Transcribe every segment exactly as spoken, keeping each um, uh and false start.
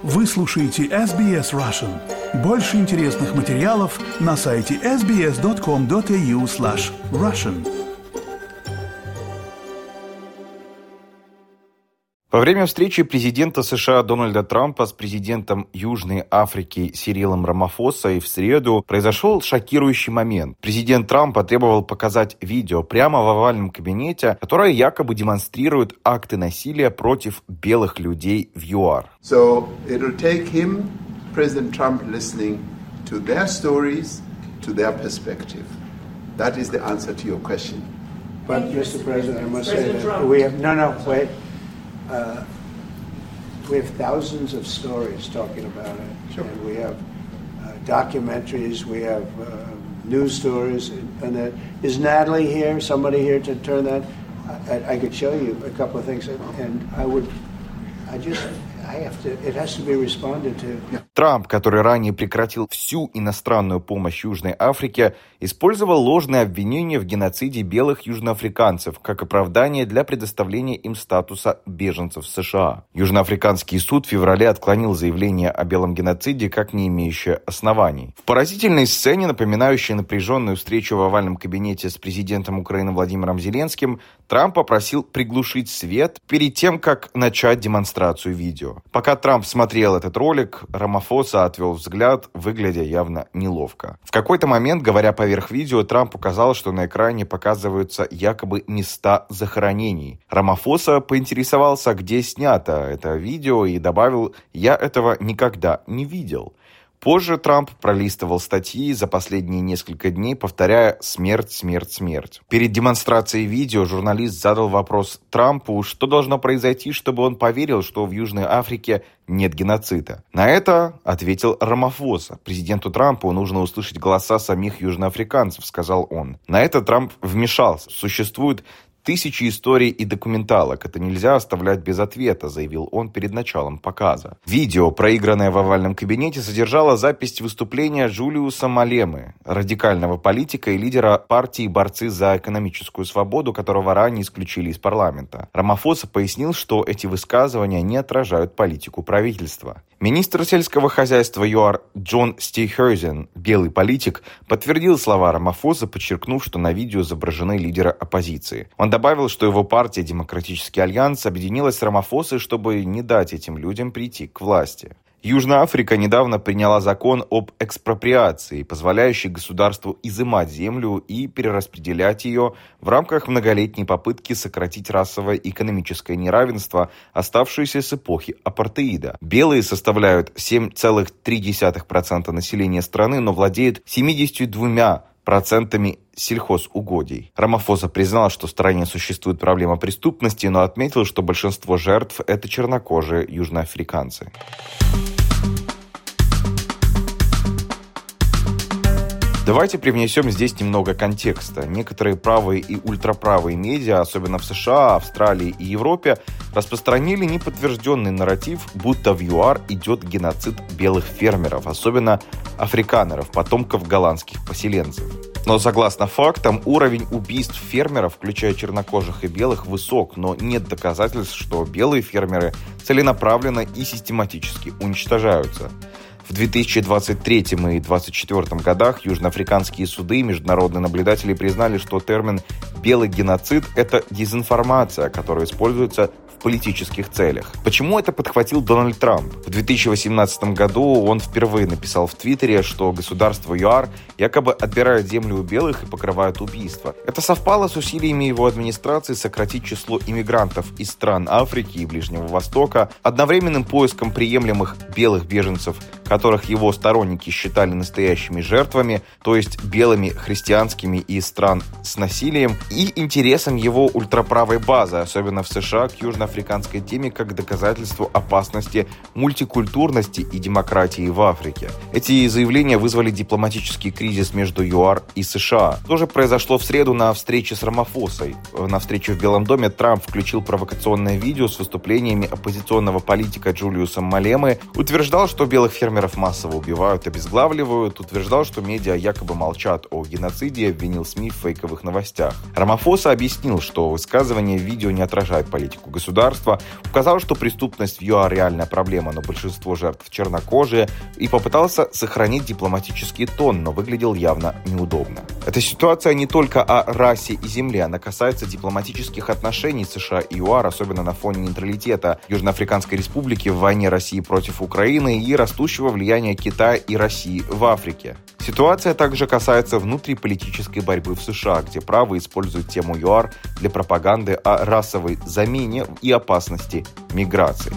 Вы слушаете эс би эс Russian. Больше интересных материалов на сайте эс би эс точка ком точка эй ю слэш Russian. Во время встречи президента США Дональда Трампа с президентом Южной Африки Сирилом Рамафосой в среду произошел шокирующий момент. Президент Трамп потребовал показать видео прямо в овальном кабинете, которое якобы демонстрирует акты насилия против белых людей в ЮАР. So it'll take him, President Trump, listening to their stories, to their perspective. That is the answer to your question. But, Mister President, I must say that we have no, no, wait. Uh, we have thousands of stories talking about it. Sure. And we have uh, documentaries, we have uh, news stories, and, and that, is Natalie here? Somebody here to turn that? I, I could show you a couple of things, and, and I would, I just, I have to, it has to be responded to. Трамп, который ранее прекратил всю иностранную помощь Южной Африке, использовал ложные обвинения в геноциде белых южноафриканцев как оправдание для предоставления им статуса беженцев в США. Южноафриканский суд в феврале отклонил заявление о белом геноциде как не имеющее оснований. В поразительной сцене, напоминающей напряженную встречу в овальном кабинете с президентом Украины Владимиром Зеленским, Трамп попросил приглушить свет перед тем, как начать демонстрацию видео. Пока Трамп смотрел этот ролик, Рамафоса отвел взгляд, выглядя явно неловко. В какой-то момент, говоря поверх видео, Трамп указал, что на экране показываются якобы места захоронений. Рамафоса поинтересовался, где снято это видео, и добавил: «Я этого никогда не видел». Позже Трамп пролистывал статьи за последние несколько дней, повторяя «смерть, смерть, смерть». Перед демонстрацией видео журналист задал вопрос Трампу, что должно произойти, чтобы он поверил, что в Южной Африке нет геноцида. На это ответил Рамафоса. Президенту Трампу нужно услышать голоса самих южноафриканцев, сказал он. На это Трамп вмешался. Существует тысячи историй и документалок. Это нельзя оставлять без ответа, заявил он перед началом показа. Видео, проигранное в овальном кабинете, содержало запись выступления Джулиуса Малемы, радикального политика и лидера партии «Борцы за экономическую свободу», которого ранее исключили из парламента. Рамафоса пояснил, что эти высказывания не отражают политику правительства. Министр сельского хозяйства ЮАР Джон Стейхерзен, белый политик, подтвердил слова Рамафосы, подчеркнув, что на видео изображены лидеры оппозиции. Он добавил, что его партия «Демократический альянс» объединилась с Рамафосой, чтобы не дать этим людям прийти к власти. Южная Африка недавно приняла закон об экспроприации, позволяющий государству изымать землю и перераспределять ее в рамках многолетней попытки сократить расовое и экономическое неравенство, оставшееся с эпохи апартеида. Белые составляют семь целых три десятых процента населения страны, но владеют семьдесят два процентами сельхозугодий. Рамафоса признал, что в стране существует проблема преступности, но отметил, что большинство жертв – это чернокожие южноафриканцы. Давайте привнесем здесь немного контекста. Некоторые правые и ультраправые медиа, особенно в США, Австралии и Европе, распространили неподтвержденный нарратив, будто в ЮАР идет геноцид белых фермеров, особенно африканеров, потомков голландских поселенцев. Но согласно фактам, уровень убийств фермеров, включая чернокожих и белых, высок, но нет доказательств, что белые фермеры целенаправленно и систематически уничтожаются. В две тысячи двадцать третьем и две тысячи двадцать четвёртом годах южноафриканские суды и международные наблюдатели признали, что термин «белый геноцид» — это дезинформация, которая используется в политических целях. Почему это подхватил Дональд Трамп? В две тысячи восемнадцатом году он впервые написал в Твиттере, что государство ЮАР якобы отбирает землю у белых и покрывает убийства. Это совпало с усилиями его администрации сократить число иммигрантов из стран Африки и Ближнего Востока, одновременным поиском приемлемых белых беженцев, которых его сторонники считали настоящими жертвами, то есть белыми христианскими и из стран с насилием, и интересом его ультраправой базы, особенно в США, к южноафриканской теме как доказательству опасности мультикультурности и демократии в Африке. Эти заявления вызвали дипломатический кризис между ЮАР и США. То же произошло в среду на встрече с Рамафосой. На встрече в Белом доме Трамп включил провокационное видео с выступлениями оппозиционного политика Джулиуса Малемы, утверждал, что белых фермеров фермеров массово убивают, обезглавливают, утверждал, что медиа якобы молчат о геноциде и обвинил СМИ в фейковых новостях. Рамафоса объяснил, что высказывания в видео не отражают политику государства, указал, что преступность в ЮАР реальная проблема, но большинство жертв чернокожие, и попытался сохранить дипломатический тон, но выглядел явно неудобно. Эта ситуация не только о расе и земле, она касается дипломатических отношений США и ЮАР, особенно на фоне нейтралитета Южноафриканской Республики в войне России против Украины и растущего влияния Китая и России в Африке. Ситуация также касается внутриполитической борьбы в США, где правые используют тему ЮАР для пропаганды о расовой замене и опасности миграции.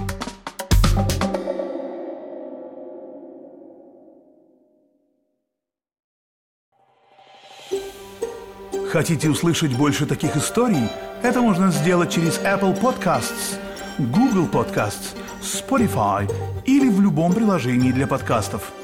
Хотите услышать больше таких историй? Это можно сделать через Apple Podcasts, Google Podcasts, Spotify или в любом приложении для подкастов.